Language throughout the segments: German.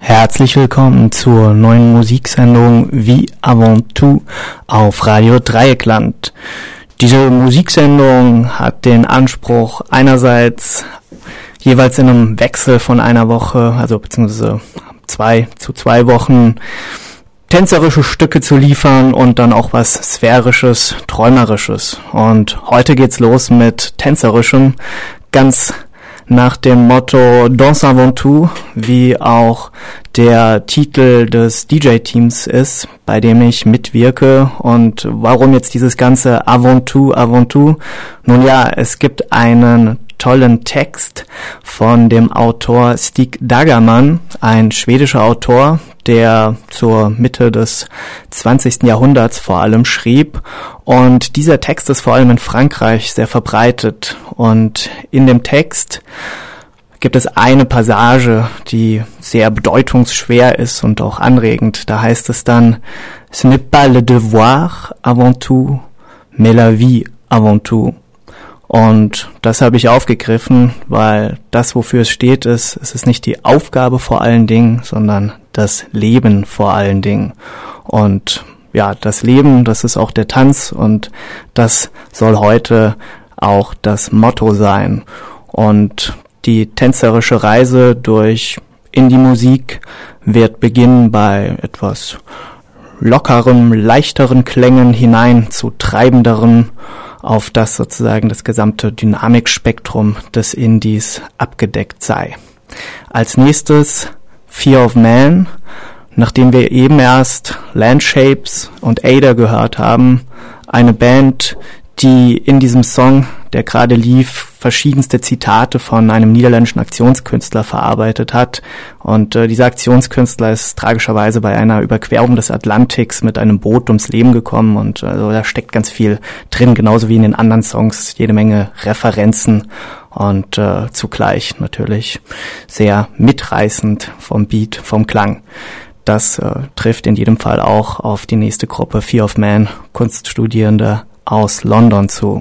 Herzlich willkommen zur neuen Musiksendung Wie Avant Tout auf Radio Dreieckland. Diese Musiksendung hat den Anspruch, einerseits jeweils in einem Wechsel von einer Woche, also beziehungsweise 2 zu 2 Wochen, tänzerische Stücke zu liefern und dann auch was Sphärisches, Träumerisches. Und heute geht's los mit Tänzerischem, ganz nach dem Motto Danse avant tout, wie auch der Titel des DJ-Teams ist, bei dem ich mitwirke. Und warum jetzt dieses ganze avant tout, avant tout? Nun ja, es gibt einen tollen Text von dem Autor Stig Dagerman, ein schwedischer Autor, der zur Mitte des 20. Jahrhunderts vor allem schrieb. Und dieser Text ist vor allem in Frankreich sehr verbreitet. Und in dem Text gibt es eine Passage, die sehr bedeutungsschwer ist und auch anregend. Da heißt es dann: Ce n'est pas le devoir avant tout, mais la vie avant tout. Und das habe ich aufgegriffen, weil das, wofür es steht, es ist nicht die Aufgabe vor allen Dingen, sondern das Leben vor allen Dingen. Und ja, das Leben, das ist auch der Tanz und das soll heute auch das Motto sein. Und die tänzerische Reise durch Indie-Musik wird beginnen bei etwas lockerem, leichteren Klängen hinein zu treibenderen, auf das sozusagen das gesamte Dynamikspektrum des Indies abgedeckt sei. Als nächstes Fear of Man, nachdem wir eben erst Landshapes und Ada gehört haben, eine Band, die in diesem Song, der gerade lief, verschiedenste Zitate von einem niederländischen Aktionskünstler verarbeitet hat. Und dieser Aktionskünstler ist tragischerweise bei einer Überquerung des Atlantiks mit einem Boot ums Leben gekommen. Und also da steckt ganz viel drin, genauso wie in den anderen Songs, jede Menge Referenzen und zugleich natürlich sehr mitreißend vom Beat, vom Klang. Das trifft in jedem Fall auch auf die nächste Gruppe Fear of Man, Kunststudierende aus London zu.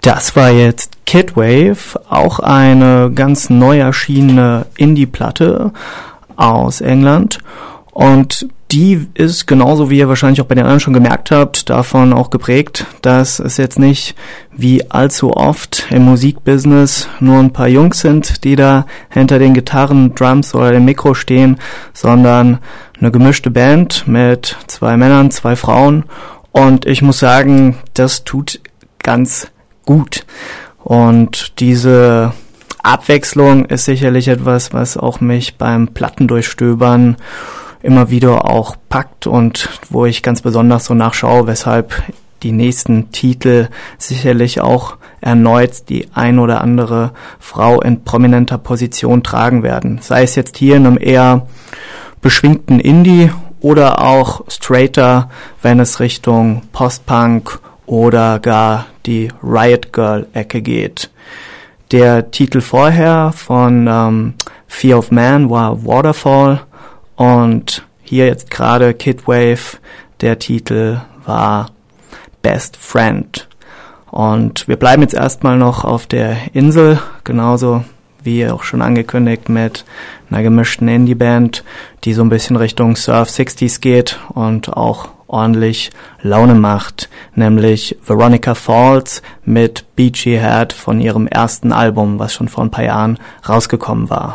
Das war jetzt Kid Wave, auch eine ganz neu erschienene Indie-Platte aus England. Und die ist genauso, wie ihr wahrscheinlich auch bei den anderen schon gemerkt habt, davon auch geprägt, dass es jetzt nicht wie allzu oft im Musikbusiness nur ein paar Jungs sind, die da hinter den Gitarren, Drums oder dem Mikro stehen, sondern eine gemischte Band mit 2 Männern, 2 Frauen. Und ich muss sagen, das tut ganz gut. Und diese Abwechslung ist sicherlich etwas, was auch mich beim Plattendurchstöbern immer wieder auch packt und wo ich ganz besonders so nachschaue, weshalb die nächsten Titel sicherlich auch erneut die ein oder andere Frau in prominenter Position tragen werden. Sei es jetzt hier in einem eher beschwingten Indie oder auch straighter, wenn es Richtung Post-Punk oder gar die Riot Girl-Ecke geht. Der Titel vorher von Fear of Man war Waterfall. Und hier jetzt gerade Kid Wave, der Titel war Best Friend. Und wir bleiben jetzt erstmal noch auf der Insel, genauso wie auch schon angekündigt mit einer gemischten Indie-Band, die so ein bisschen Richtung Surf 60s geht und auch ordentlich Laune macht, nämlich Veronica Falls mit Beachy Head von ihrem ersten Album, was schon vor ein paar Jahren rausgekommen war.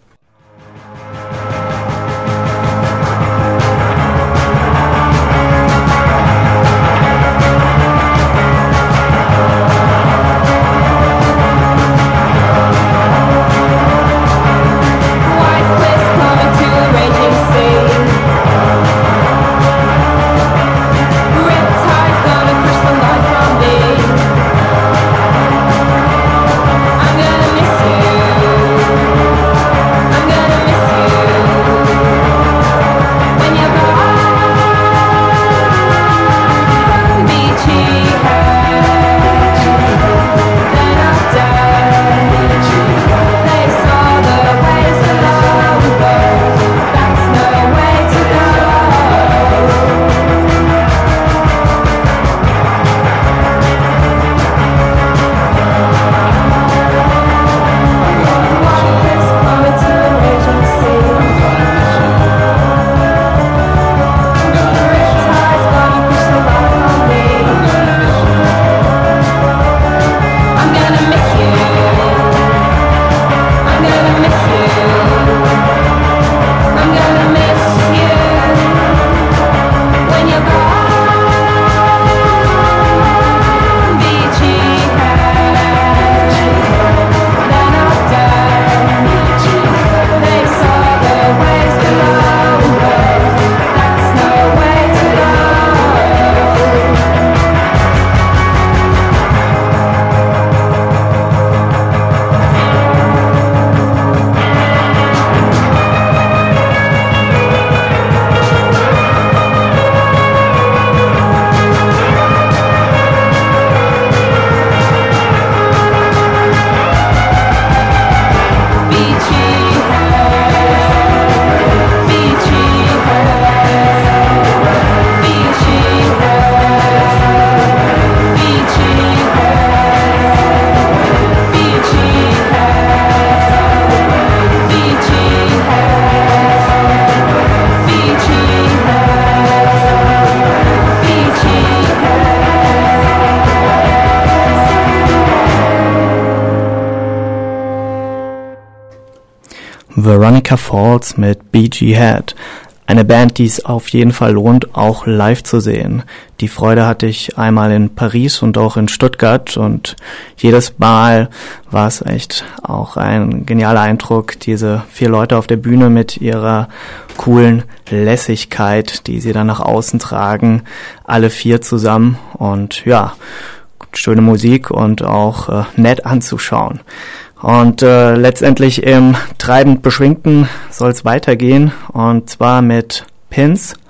Veronica Falls mit Beachy Head. Eine Band, die es auf jeden Fall lohnt, auch live zu sehen. Die Freude hatte ich einmal in Paris und auch in Stuttgart und jedes Mal war es echt auch ein genialer Eindruck, diese 4 Leute auf der Bühne mit ihrer coolen Lässigkeit, die sie dann nach außen tragen, alle 4 zusammen und ja, schöne Musik und auch nett anzuschauen. Und letztendlich im treibend Beschwingten soll es weitergehen und zwar mit Pins.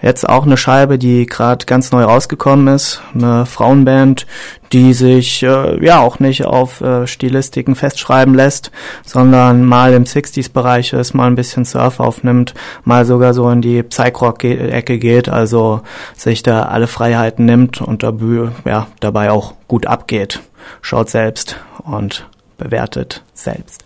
Jetzt auch eine Scheibe, die gerade ganz neu rausgekommen ist. Eine Frauenband, die sich auch nicht auf Stilistiken festschreiben lässt, sondern mal im 60s-Bereich ist, mal ein bisschen Surf aufnimmt, mal sogar so in die Psych-Rock-Ecke geht, also sich da alle Freiheiten nimmt und dabei auch gut abgeht. Schaut selbst und bewertet selbst.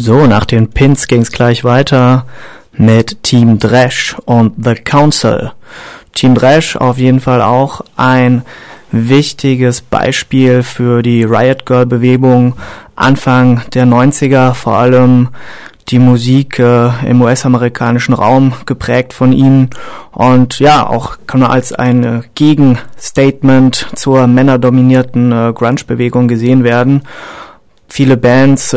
So, nach den Pins ging's gleich weiter mit Team Dresch und The Council. Team Dresch auf jeden Fall auch ein wichtiges Beispiel für die Riot Girl Bewegung Anfang der 90er, vor allem die Musik im US-amerikanischen Raum geprägt von ihnen und ja, auch kann man als ein Gegenstatement zur männerdominierten Grunge-Bewegung gesehen werden. Viele Bands,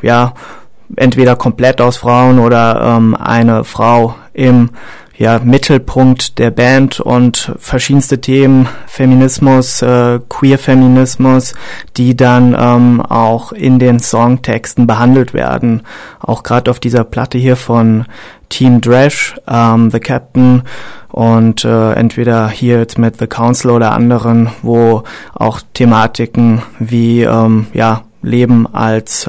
entweder komplett aus Frauen oder eine Frau im Mittelpunkt der Band und verschiedenste Themen, Feminismus, Queer-Feminismus, die dann auch in den Songtexten behandelt werden. Auch gerade auf dieser Platte hier von Team Dresch, The Captain und entweder hier jetzt mit The Council oder anderen, wo auch Thematiken wie Leben als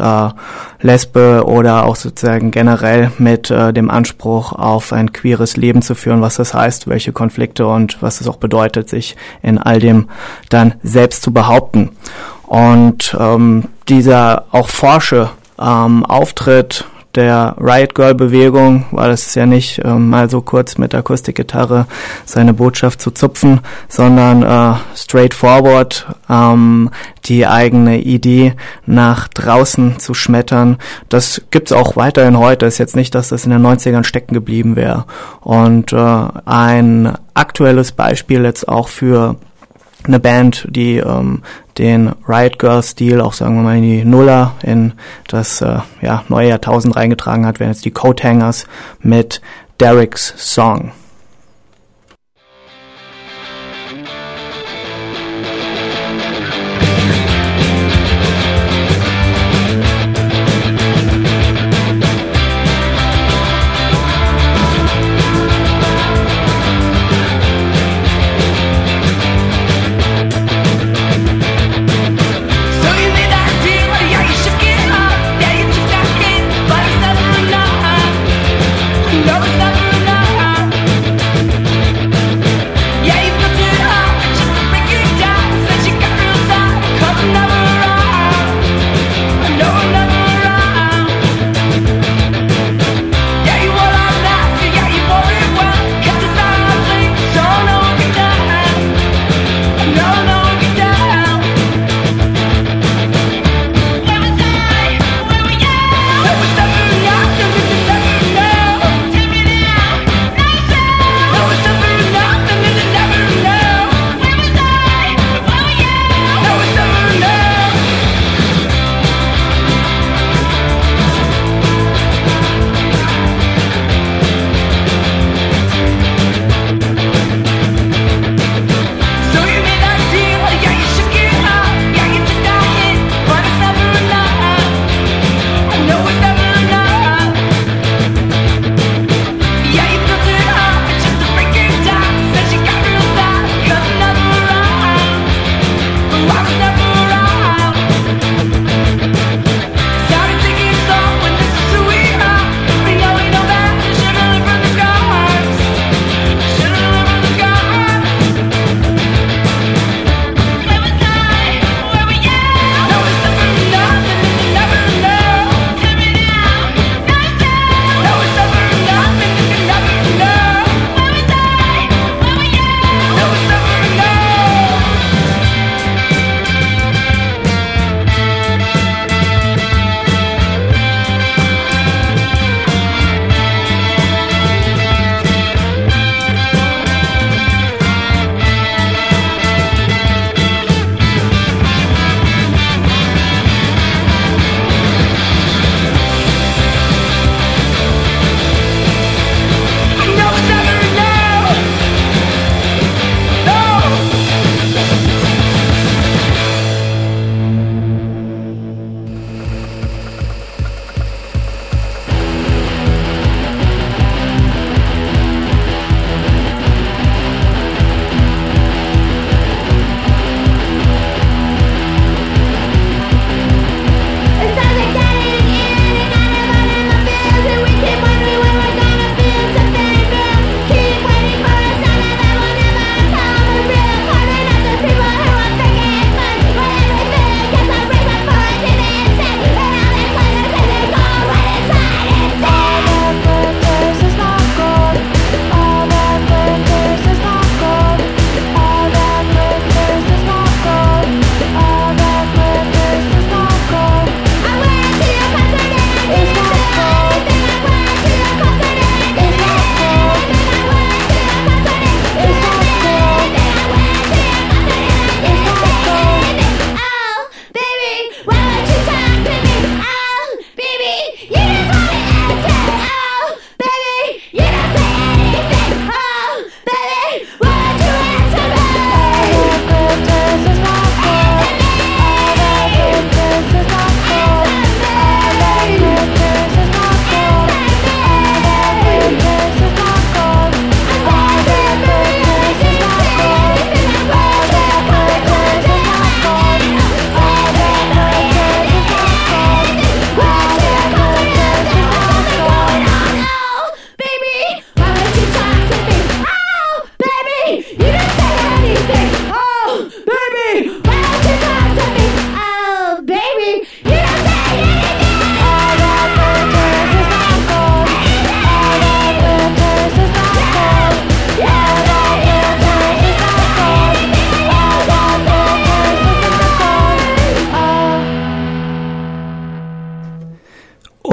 Lesbe oder auch sozusagen generell mit dem Anspruch auf ein queeres Leben zu führen, was das heißt, welche Konflikte und was es auch bedeutet, sich in all dem dann selbst zu behaupten. Und dieser auch forsche Auftritt der Riot Girl Bewegung, weil es ist ja nicht mal so kurz mit Akustikgitarre seine Botschaft zu zupfen, sondern straightforward die eigene Idee nach draußen zu schmettern. Das gibt's auch weiterhin heute. Ist jetzt nicht, dass das in den 90ern stecken geblieben wäre. Und ein aktuelles Beispiel jetzt auch für eine Band, die den Riot Girl Stil auch, sagen wir mal, in die Nuller, in das neue Jahrtausend reingetragen hat, wären jetzt die Coathangers mit Derek's Song. Never stop.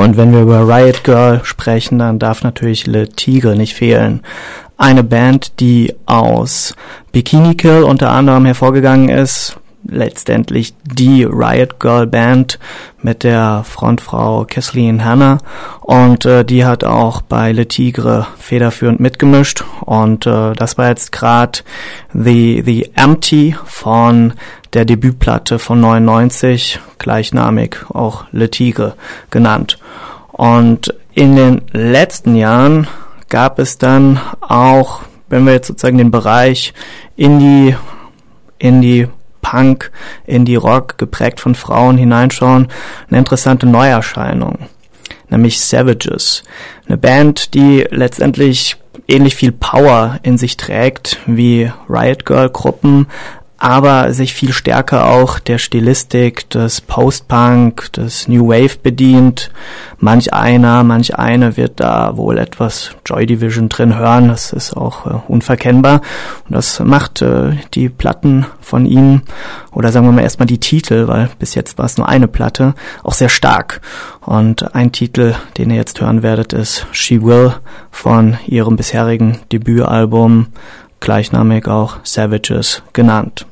Und wenn wir über Riot Girl sprechen, dann darf natürlich Le Tigre nicht fehlen. Eine Band, die aus Bikini Kill unter anderem hervorgegangen ist, letztendlich die Riot Girl Band mit der Frontfrau Kathleen Hanna, und die hat auch bei Le Tigre federführend mitgemischt, und das war jetzt gerade The Empty von der Debütplatte von 99, gleichnamig auch Le Tigre genannt. Und in den letzten Jahren gab es dann auch, wenn wir jetzt sozusagen den Bereich Indie Punk, Indie-Rock, geprägt von Frauen hineinschauen, eine interessante Neuerscheinung, nämlich Savages. Eine Band, die letztendlich ähnlich viel Power in sich trägt wie Riot Girl-Gruppen, aber sich viel stärker auch der Stilistik des Post-Punk, des New Wave bedient. Manch eine wird da wohl etwas Joy Division drin hören, das ist auch unverkennbar. Und das macht die Platten von ihnen, oder sagen wir mal erstmal die Titel, weil bis jetzt war es nur eine Platte, auch sehr stark. Und ein Titel, den ihr jetzt hören werdet, ist She Will von ihrem bisherigen Debütalbum, gleichnamig auch Savages genannt.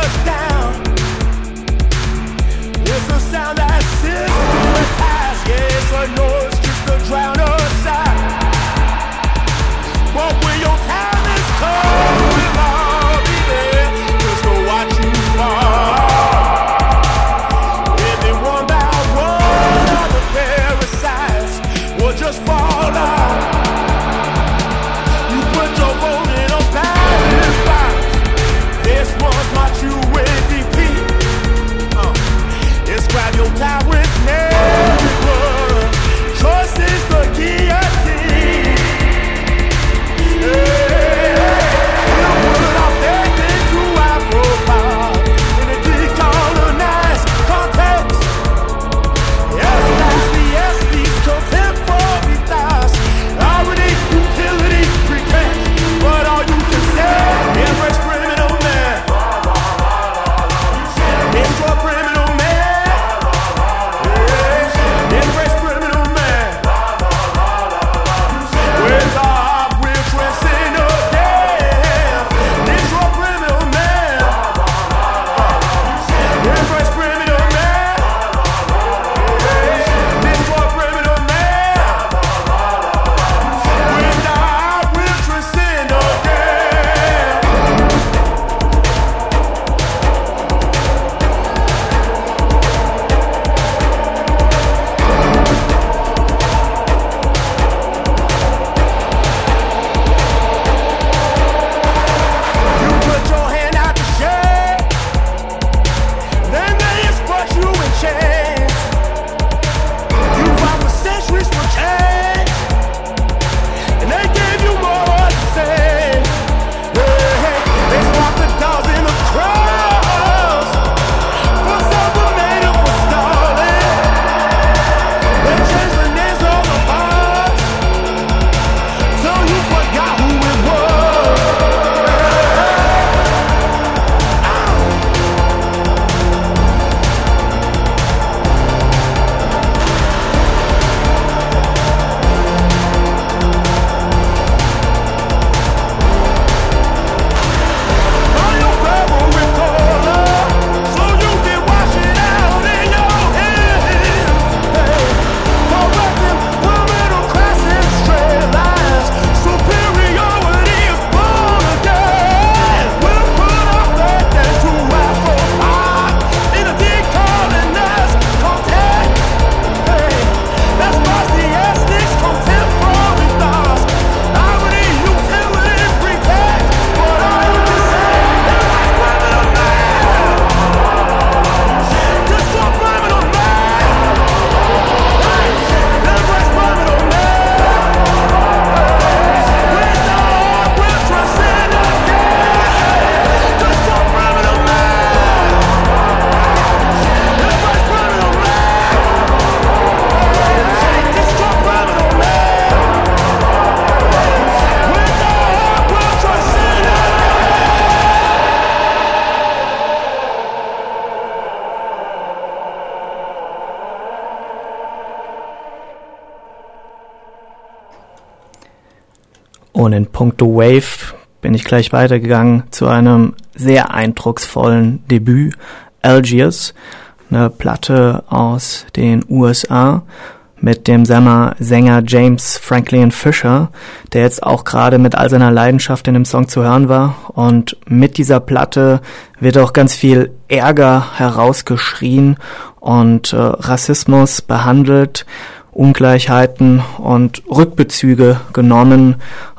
Und in puncto Wave bin ich gleich weitergegangen zu einem sehr eindrucksvollen Debüt, Algiers, eine Platte aus den USA mit dem Sänger James Franklin Fisher, der jetzt auch gerade mit all seiner Leidenschaft in dem Song zu hören war. Und mit dieser Platte wird auch ganz viel Ärger herausgeschrien und Rassismus behandelt, Ungleichheiten und Rückbezüge genommen,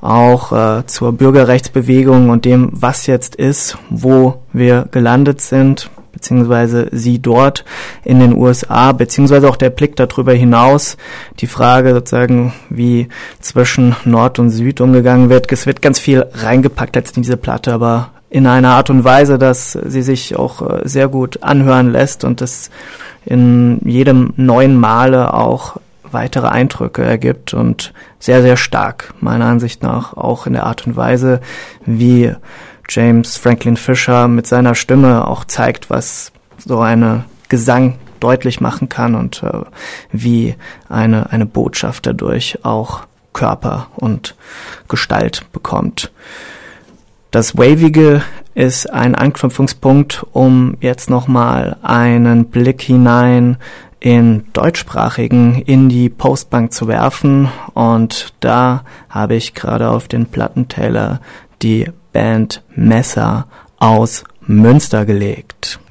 auch zur Bürgerrechtsbewegung und dem, was jetzt ist, wo wir gelandet sind, beziehungsweise sie dort in den USA, beziehungsweise auch der Blick darüber hinaus, die Frage sozusagen, wie zwischen Nord und Süd umgegangen wird. Es wird ganz viel reingepackt jetzt in diese Platte, aber in einer Art und Weise, dass sie sich auch sehr gut anhören lässt und es in jedem neuen Male auch weitere Eindrücke ergibt und sehr, sehr stark, meiner Ansicht nach, auch in der Art und Weise, wie James Franklin Fisher mit seiner Stimme auch zeigt, was so eine Gesang deutlich machen kann und wie eine Botschaft dadurch auch Körper und Gestalt bekommt. Das Wavige ist ein Anknüpfungspunkt, um jetzt nochmal einen Blick hinein in deutschsprachigen Indie-Postpunk zu werfen. Und da habe ich gerade auf den Plattentailer die Band Messer aus Münster gelegt.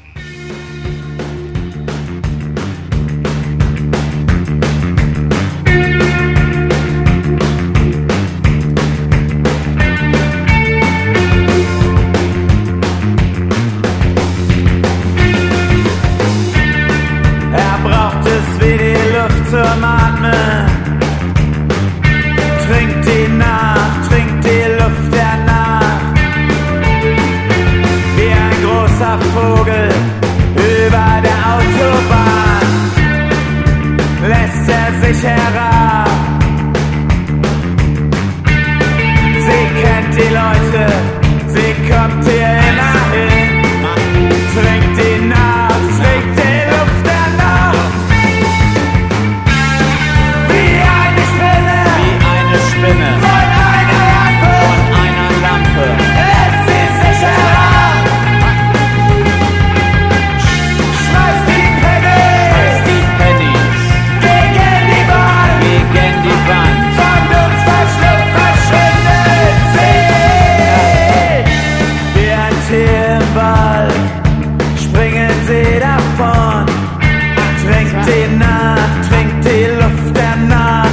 Zum Atmen, trink die Nacht, trink die Luft der Nacht. Wie ein großer Vogel über der Autobahn lässt er sich herab. Sie kennt die Leute, sie kommt hier immer hin. Trink die Nacht, trink die Luft der Nacht. Spinne. Von einer Lampe lässt sie sich herab. Schmeiß die Pennies gegen die Wand. Von uns verschluckt verschwindet sie. Wie ein Tier im Wald springen sie davon. Trinkt die Nacht, trinkt die Luft der Nacht.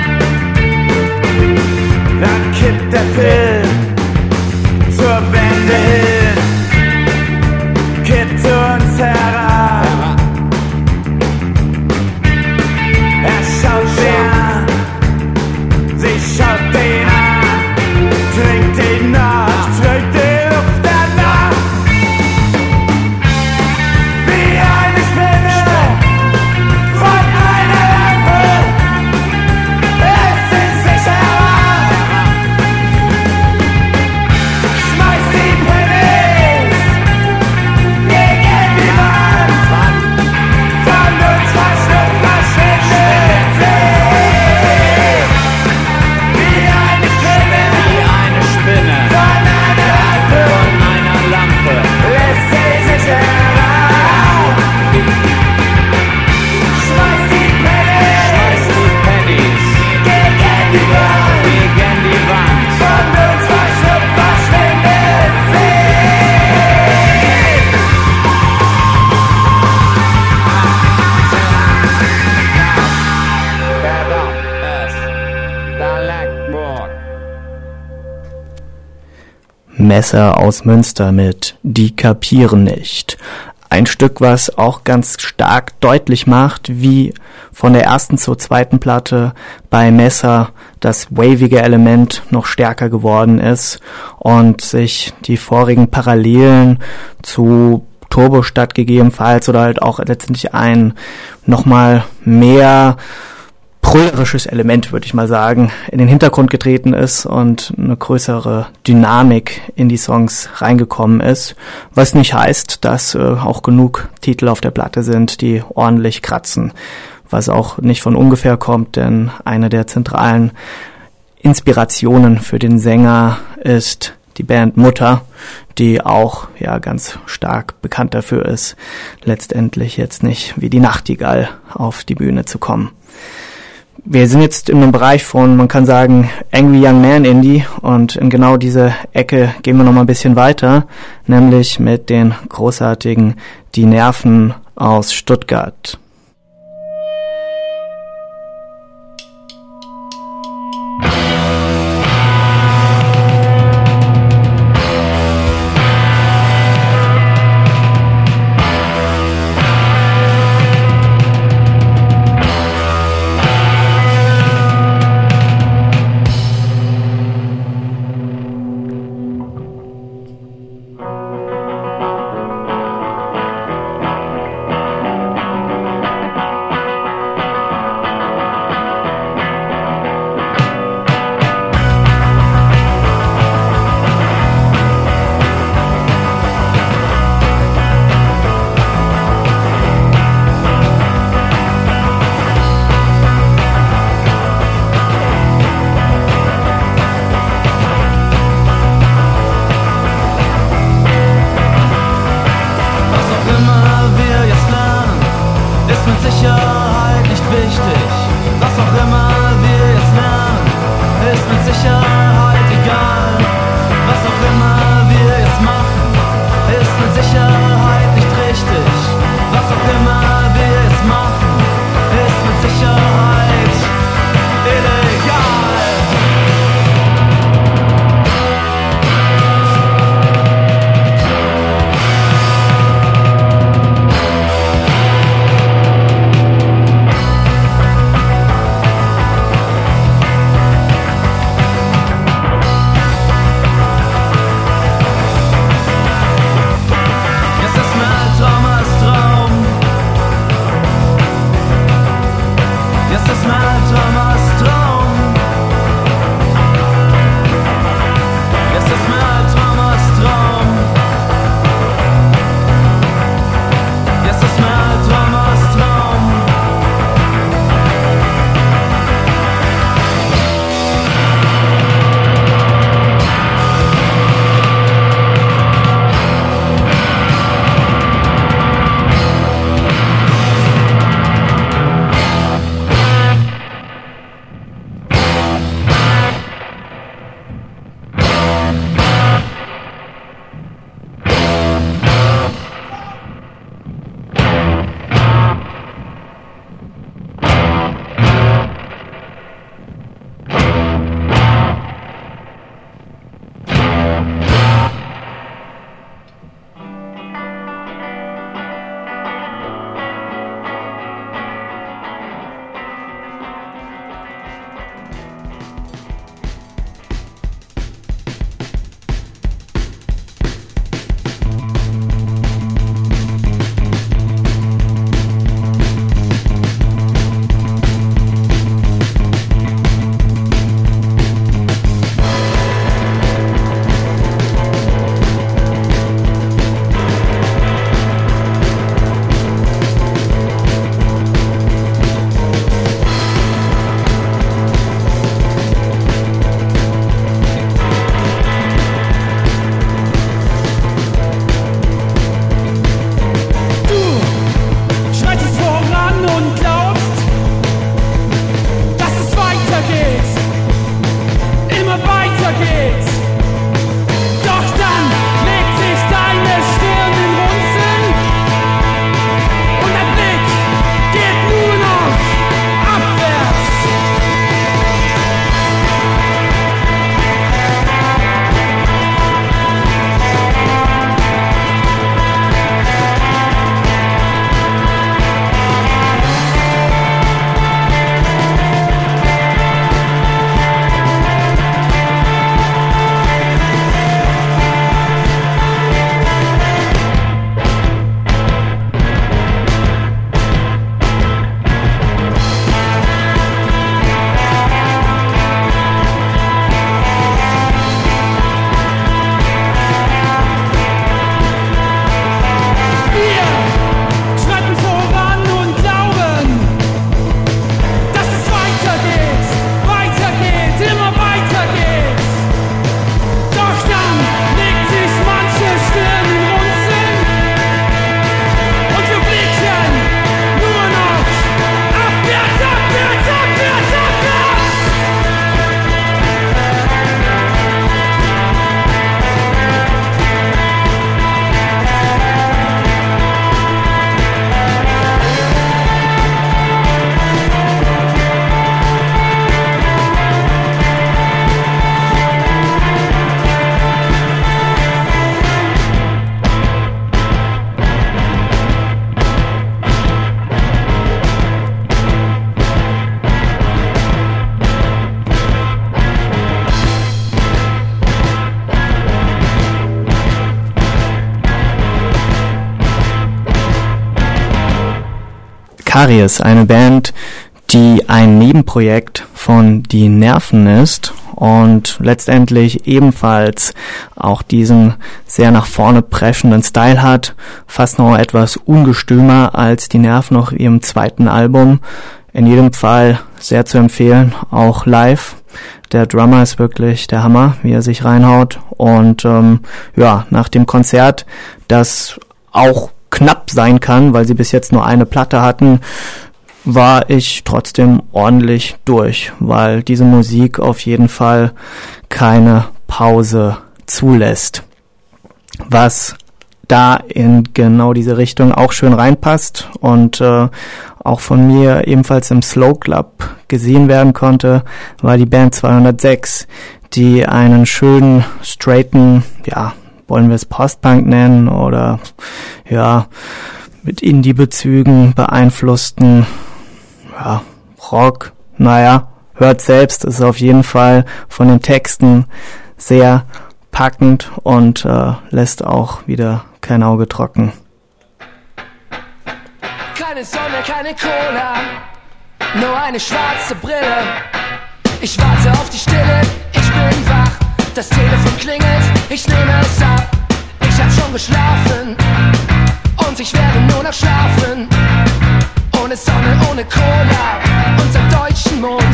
Dann kippt der Film zur Wende hin, kippt zu uns herab. Er schaut sie an, sie schaut ihn an, trinkt die Nacht, trinkt die Luft der Nacht. Wie eine Spinne von einer Lampe lässt sie sich herab. Messer aus Münster mit Die kapieren nicht. Ein Stück, was auch ganz stark deutlich macht, wie von der ersten zur zweiten Platte bei Messer das wavige Element noch stärker geworden ist und sich die vorigen Parallelen zu Turbostadt gegebenenfalls oder halt auch letztendlich ein nochmal mehr brüllerisches Element, würde ich mal sagen, in den Hintergrund getreten ist und eine größere Dynamik in die Songs reingekommen ist, was nicht heißt, dass auch genug Titel auf der Platte sind, die ordentlich kratzen, was auch nicht von ungefähr kommt, denn eine der zentralen Inspirationen für den Sänger ist die Band Mutter, die auch ja ganz stark bekannt dafür ist, letztendlich jetzt nicht wie die Nachtigall auf die Bühne zu kommen. Wir sind jetzt in einem Bereich von, man kann sagen, Angry Young Man Indie und in genau diese Ecke gehen wir noch mal ein bisschen weiter, nämlich mit den großartigen Die Nerven aus Stuttgart. Karies, eine Band, die ein Nebenprojekt von Die Nerven ist und letztendlich ebenfalls auch diesen sehr nach vorne preschenden Style hat, fast noch etwas ungestümer als Die Nerven auf ihrem zweiten Album. In jedem Fall sehr zu empfehlen, auch live. Der Drummer ist wirklich der Hammer, wie er sich reinhaut. Und nach dem Konzert, das auch knapp sein kann, weil sie bis jetzt nur eine Platte hatten, war ich trotzdem ordentlich durch, weil diese Musik auf jeden Fall keine Pause zulässt. Was da in genau diese Richtung auch schön reinpasst und auch von mir ebenfalls im Slow Club gesehen werden konnte, war die Band 206, die einen schönen, straighten, wollen wir es Postpunk nennen oder mit Indie-Bezügen beeinflussten Rock, hört selbst, ist auf jeden Fall von den Texten sehr packend und lässt auch wieder kein Auge trocken. Keine Sonne, keine Cola, nur eine schwarze Brille. Ich warte auf die Stille, ich bin wach, das Telefon klingelt, ich nehme es ab. Ich hab schon geschlafen und ich werde nur noch schlafen. Ohne Sonne, ohne Cola, unter deutschen Mond.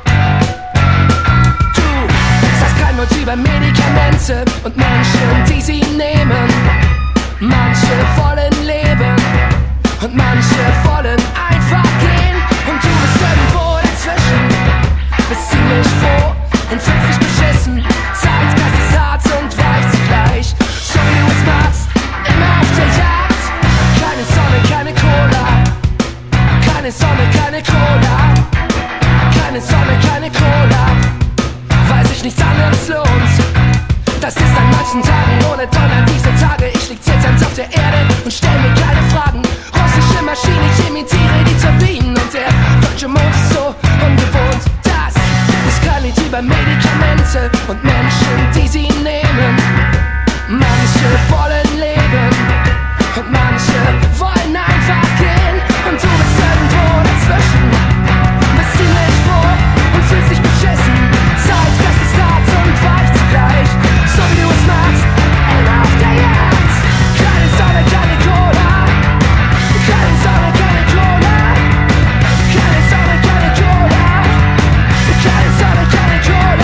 Du sagst kein Wort über Medikamente und Menschen, die sie nehmen. Manche wollen leben und manche wollen einfach gehen. Und du bist irgendwo dazwischen, bist ziemlich froh und fühlst dich beschissen. Zeitgeist ist hart und weich zugleich, so wie du es machst, immer auf der Jagd. Keine Sonne, keine Cola, keine Sonne, keine Cola, keine Sonne, keine Cola, weil sich nichts anderes lohnt. Das ist an manchen Tagen ohne Donner, diese Tage. Ich lieg zitternd auf der Erde und stell mir keine Fragen. Russische Maschine, ich imitiere die Turbinen und der deutsche Mond ist so ungewohnt. Das ist kein Lied über Medikamente und Menschen, die sie nehmen. Manche wollen leben und manche wollen einfach gehen. Und du bist irgendwo dazwischen, bist ziemlich froh und fühlst dich beschissen. Zeitgeist ist hart und weich zugleich, so wie du es machst, immer auf der Jagd. Keine Sonne, keine Cola, keine Sonne, keine Cola, keine Sonne, keine Cola, keine Sonne, keine Cola.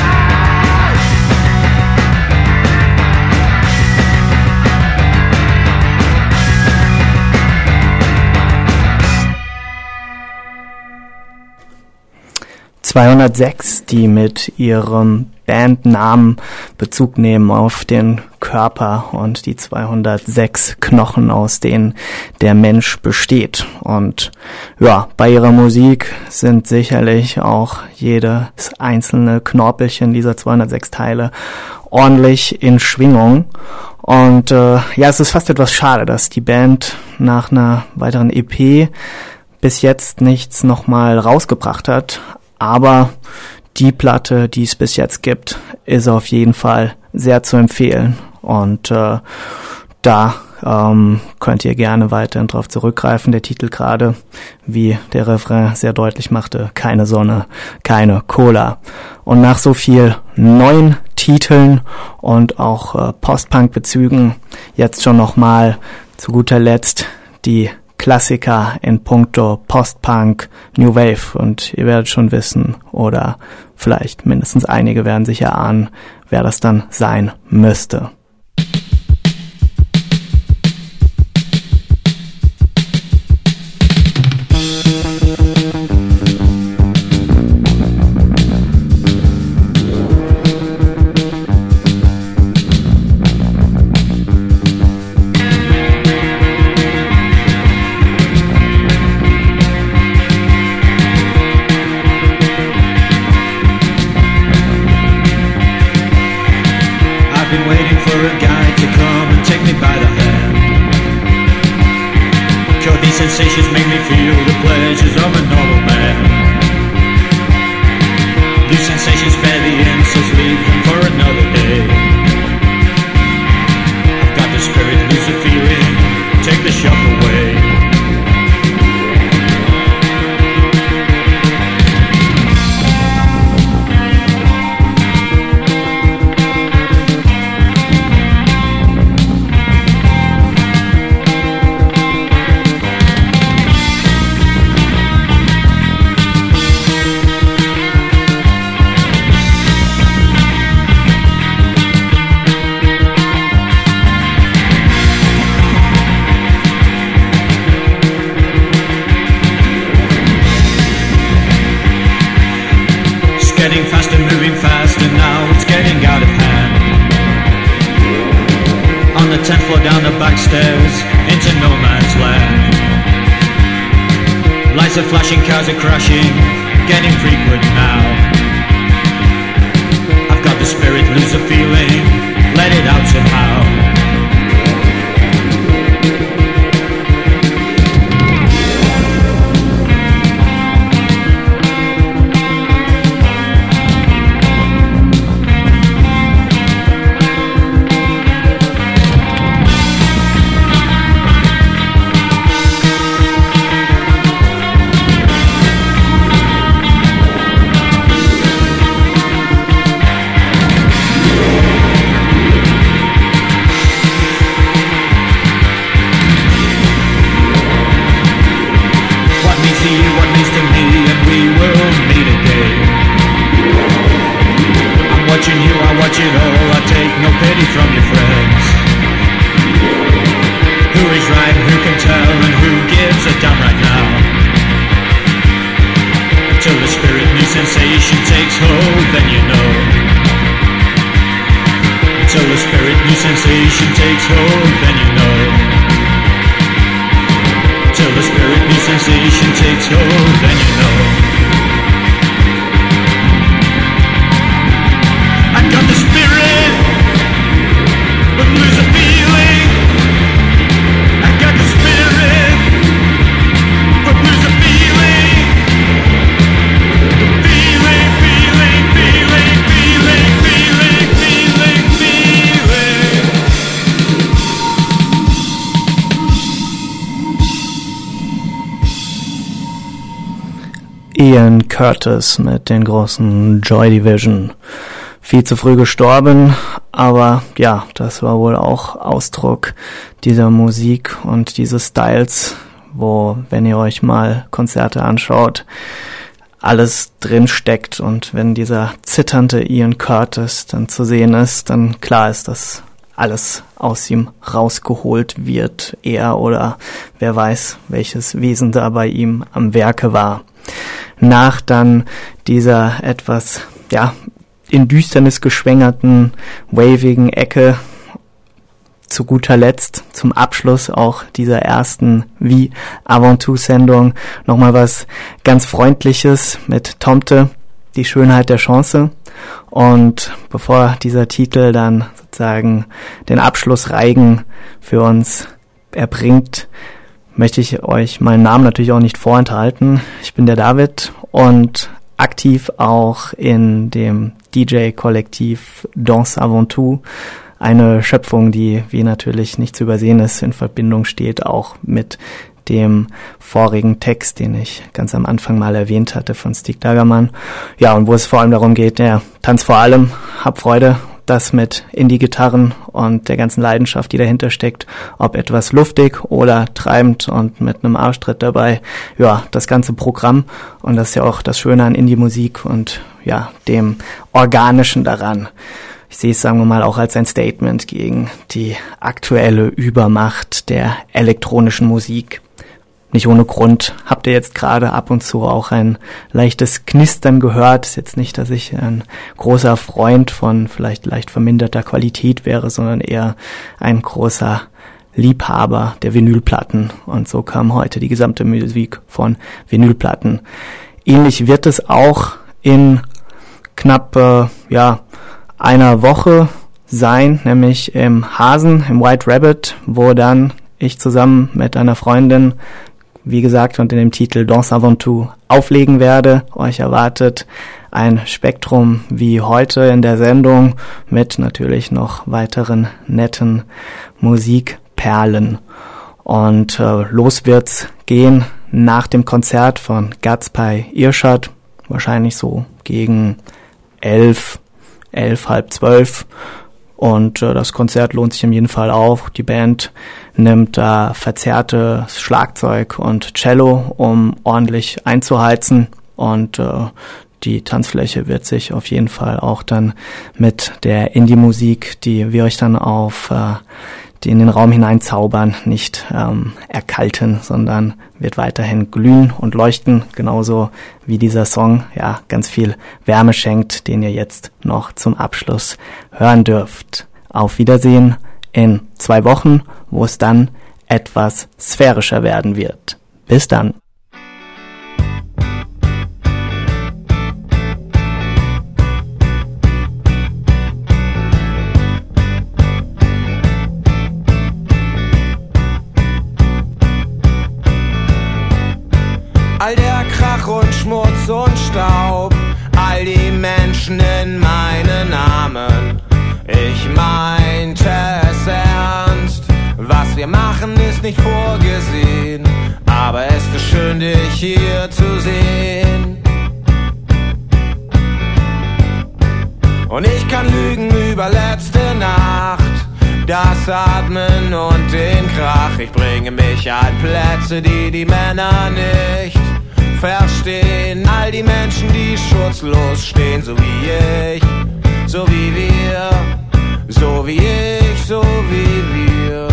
206, die mit ihrem Bandnamen Bezug nehmen auf den Körper und die 206 Knochen, aus denen der Mensch besteht. Und bei ihrer Musik sind sicherlich auch jedes einzelne Knorpelchen dieser 206 Teile ordentlich in Schwingung. Und es ist fast etwas schade, dass die Band nach einer weiteren EP bis jetzt nichts nochmal rausgebracht hat. Aber die Platte, die es bis jetzt gibt, ist auf jeden Fall sehr zu empfehlen. Und da könnt ihr gerne weiterhin drauf zurückgreifen. Der Titel gerade, wie der Refrain sehr deutlich machte, keine Sonne, keine Cola. Und nach so viel neuen Titeln und auch Post-Punk-Bezügen jetzt schon nochmal zu guter Letzt die Klassiker in puncto Post-Punk, New Wave, und ihr werdet schon wissen, oder vielleicht mindestens einige werden sich erahnen, wer das dann sein müsste. Sensations make me feel the pleasures of a normal man. These sensations spare the insults, leave them for another day. I've got the spirit, lose the feeling, take the shock away. 10th floor down the back stairs into no man's land. Lights are flashing, cars are crashing, getting frequent now. I've got the spirit, lose the feeling, let it out somehow. Sensation takes hold, then you know. Till the spirit new sensation takes hold, then you know. Till the spirit new sensation takes hold, then you know. I got the spirit, but lose a feeling. I got the spirit, but lose a feeling. Ian Curtis mit den großen Joy Division. Viel zu früh gestorben, aber ja, das war wohl auch Ausdruck dieser Musik und dieses Styles, wo, wenn ihr euch mal Konzerte anschaut, alles drin steckt, und wenn dieser zitternde Ian Curtis dann zu sehen ist, dann klar ist, dass alles aus ihm rausgeholt wird, er oder wer weiß, welches Wesen da bei ihm am Werke war. Nach dann dieser etwas, ja, in Düsternis geschwängerten, wavigen Ecke, zu guter Letzt, zum Abschluss auch dieser ersten Wie Avant Tout-Sendung, nochmal was ganz Freundliches mit Tomte, die Schönheit der Chance. Und bevor dieser Titel dann sozusagen den Abschlussreigen für uns erbringt, möchte ich euch meinen Namen natürlich auch nicht vorenthalten. Ich bin der David und aktiv auch in dem DJ-Kollektiv Danse Avant Tout. Eine Schöpfung, die, wie natürlich nicht zu übersehen ist, in Verbindung steht auch mit dem vorigen Text, den ich ganz am Anfang mal erwähnt hatte, von Stig Dagerman. Ja, und wo es vor allem darum geht, Tanz vor allem, hab Freude, das mit Indie-Gitarren und der ganzen Leidenschaft, die dahinter steckt, ob etwas luftig oder treibend und mit einem Arschtritt dabei. Ja, das ganze Programm, und das ist ja auch das Schöne an Indie-Musik und ja, dem Organischen daran. Ich sehe es, sagen wir mal, auch als ein Statement gegen die aktuelle Übermacht der elektronischen Musik. Nicht ohne Grund habt ihr jetzt gerade ab und zu auch ein leichtes Knistern gehört. Ist jetzt nicht, dass ich ein großer Freund von vielleicht leicht verminderter Qualität wäre, sondern eher ein großer Liebhaber der Vinylplatten. Und so kam heute die gesamte Musik von Vinylplatten. Ähnlich wird es auch in knapp einer Woche sein, nämlich im Hasen, im White Rabbit, wo dann ich zusammen mit einer Freundin, wie gesagt, und in dem Titel Danse Avant Tout auflegen werde. Euch erwartet ein Spektrum wie heute in der Sendung mit natürlich noch weiteren netten Musikperlen. Und los wird's gehen nach dem Konzert von Guts bei Earshot, wahrscheinlich so gegen 11, halb 12. Und das Konzert lohnt sich in jedem Fall auch. Die Band nimmt da verzerrtes Schlagzeug und Cello, um ordentlich einzuheizen. Und die Tanzfläche wird sich auf jeden Fall auch dann mit der Indie-Musik, die wir euch dann die in den Raum hineinzaubern, nicht erkalten, sondern wird weiterhin glühen und leuchten, genauso wie dieser Song ja ganz viel Wärme schenkt, den ihr jetzt noch zum Abschluss hören dürft. Auf Wiedersehen, in 2 Wochen, wo es dann etwas sphärischer werden wird. Bis dann. All der Krach und Schmutz und Staub, all die Menschen in meinen Armen. Ich meinte es ernst, was wir machen ist nicht vorgesehen, aber es ist schön, dich hier zu sehen. Und ich kann lügen über letzte Nacht, das Atmen und den Krach. Ich bringe mich an Plätze, die Männer nicht verstehen. All die Menschen, die schutzlos stehen, so wie ich, so wie wir, so wie ich, so wie wir.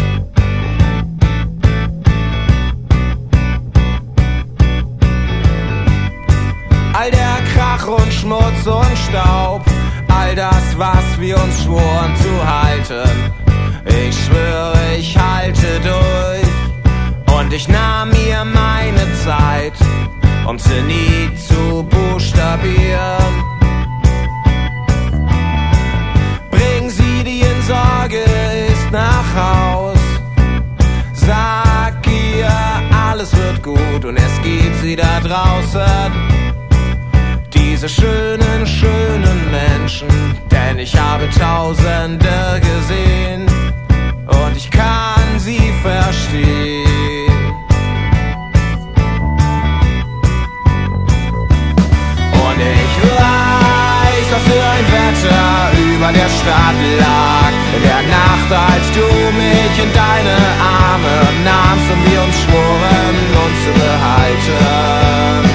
All der Krach und Schmutz und Staub, all das, was wir uns schworen zu halten. Ich schwöre, ich halte durch und ich nahm mir meine Zeit, um sie nie zu buchstabieren. Bring sie, die in Sorge ist, nach Haus. Sag ihr, alles wird gut und es gibt sie da draußen. Diese schönen, schönen Menschen, denn ich habe Tausende gesehen und ich kann sie verstehen. Und ich weiß, was für ein Wetter über der Stadt lag, in der Nacht, als du mich in deine Arme nahmst und wir uns schworen, uns zu behalten.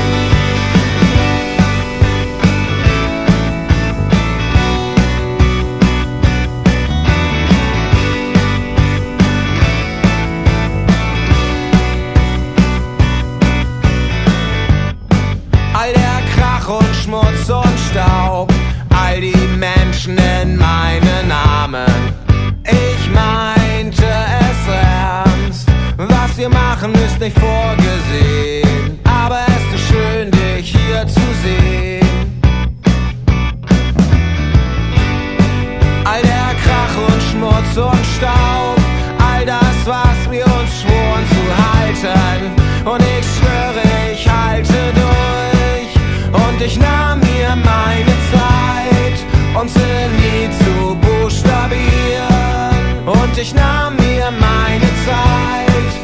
Schmutz und Staub, all die Menschen in meinen Armen. Ich meinte es ernst, was wir machen ist nicht vorgesehen, aber es ist schön, dich hier zu sehen. All der Krach und Schmutz und Staub, all das, was wir uns schworen zu halten. Und ich schwöre, ich halte durch. Und ich nahm mir meine Zeit, um sie nie zu buchstabieren. Und ich nahm mir meine Zeit.